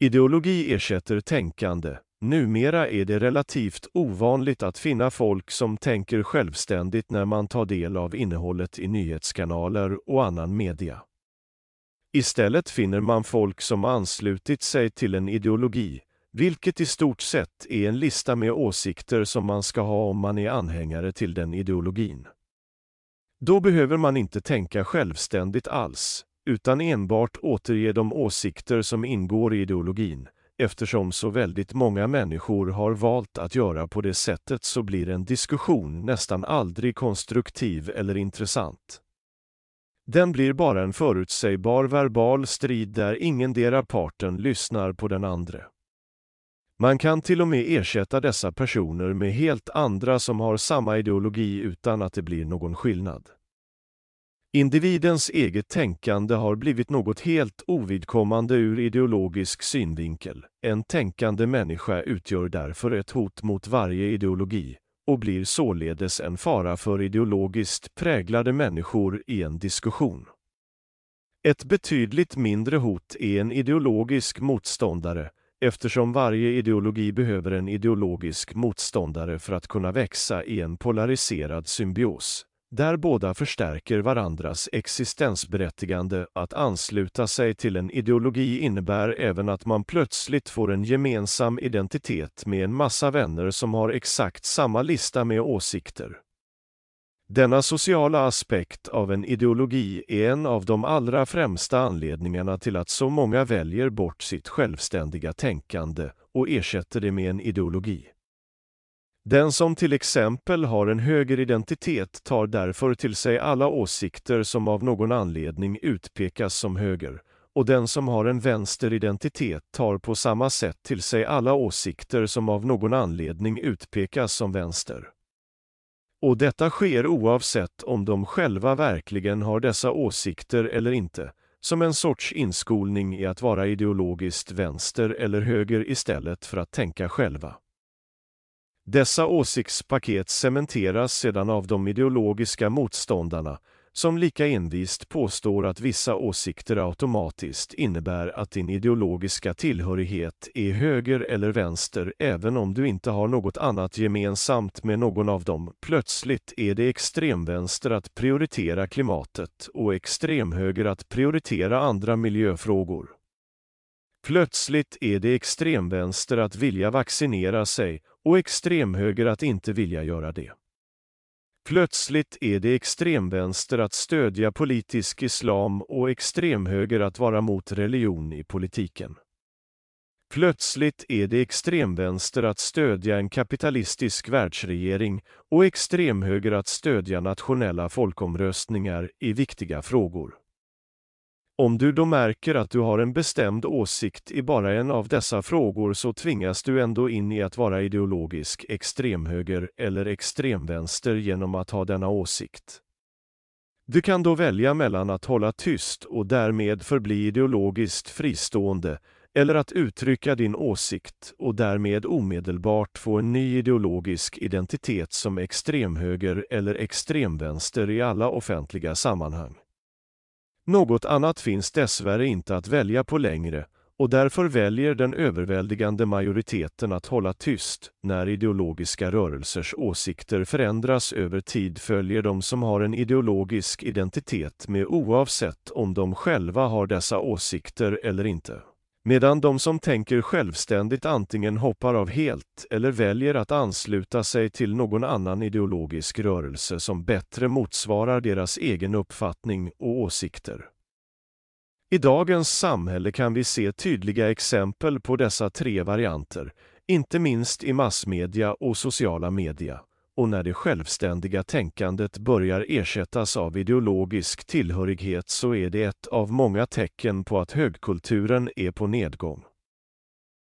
Ideologi ersätter tänkande. Numera är det relativt ovanligt att finna folk som tänker självständigt när man tar del av innehållet i nyhetskanaler och annan media. Istället finner man folk som anslutit sig till en ideologi, vilket i stort sett är en lista med åsikter som man ska ha om man är anhängare till den ideologin. Då behöver man inte tänka självständigt alls, utan enbart återge de åsikter som ingår i ideologin. Eftersom så väldigt många människor har valt att göra på det sättet så blir en diskussion nästan aldrig konstruktiv eller intressant. Den blir bara en förutsägbar verbal strid där ingendera parten lyssnar på den andra. Man kan till och med ersätta dessa personer med helt andra som har samma ideologi utan att det blir någon skillnad. Individens eget tänkande har blivit något helt ovidkommande ur ideologisk synvinkel. En tänkande människa utgör därför ett hot mot varje ideologi och blir således en fara för ideologiskt präglade människor i en diskussion. Ett betydligt mindre hot är en ideologisk motståndare, eftersom varje ideologi behöver en ideologisk motståndare för att kunna växa i en polariserad symbios, där båda förstärker varandras existensberättigande. Att ansluta sig till en ideologi innebär även att man plötsligt får en gemensam identitet med en massa vänner som har exakt samma lista med åsikter. Denna sociala aspekt av en ideologi är en av de allra främsta anledningarna till att så många väljer bort sitt självständiga tänkande och ersätter det med en ideologi. Den som till exempel har en högeridentitet tar därför till sig alla åsikter som av någon anledning utpekas som höger, och den som har en vänsteridentitet tar på samma sätt till sig alla åsikter som av någon anledning utpekas som vänster. Och detta sker oavsett om de själva verkligen har dessa åsikter eller inte, som en sorts inskolning i att vara ideologiskt vänster eller höger istället för att tänka själva. Dessa åsiktspaket cementeras sedan av de ideologiska motståndarna, som lika envist påstår att vissa åsikter automatiskt innebär att din ideologiska tillhörighet är höger eller vänster även om du inte har något annat gemensamt med någon av dem. Plötsligt är det extremvänster att prioritera klimatet och extremhöger att prioritera andra miljöfrågor. Plötsligt är det extremvänster att vilja vaccinera sig och extremhöger att inte vilja göra det. Plötsligt är det extremvänster att stödja politisk islam och extremhöger att vara mot religion i politiken. Plötsligt är det extremvänster att stödja en kapitalistisk världsregering och extremhöger att stödja nationella folkomröstningar i viktiga frågor. Om du då märker att du har en bestämd åsikt i bara en av dessa frågor så tvingas du ändå in i att vara ideologisk extremhöger eller extremvänster genom att ha denna åsikt. Du kan då välja mellan att hålla tyst och därmed förbli ideologiskt fristående eller att uttrycka din åsikt och därmed omedelbart få en ny ideologisk identitet som extremhöger eller extremvänster i alla offentliga sammanhang. Något annat finns dessvärre inte att välja på längre, och därför väljer den överväldigande majoriteten att hålla tyst. När ideologiska rörelsers åsikter förändras över tid följer de som har en ideologisk identitet med oavsett om de själva har dessa åsikter eller inte. Medan de som tänker självständigt antingen hoppar av helt eller väljer att ansluta sig till någon annan ideologisk rörelse som bättre motsvarar deras egen uppfattning och åsikter. I dagens samhälle kan vi se tydliga exempel på dessa tre varianter, inte minst i massmedia och sociala media. Och när det självständiga tänkandet börjar ersättas av ideologisk tillhörighet så är det ett av många tecken på att högkulturen är på nedgång.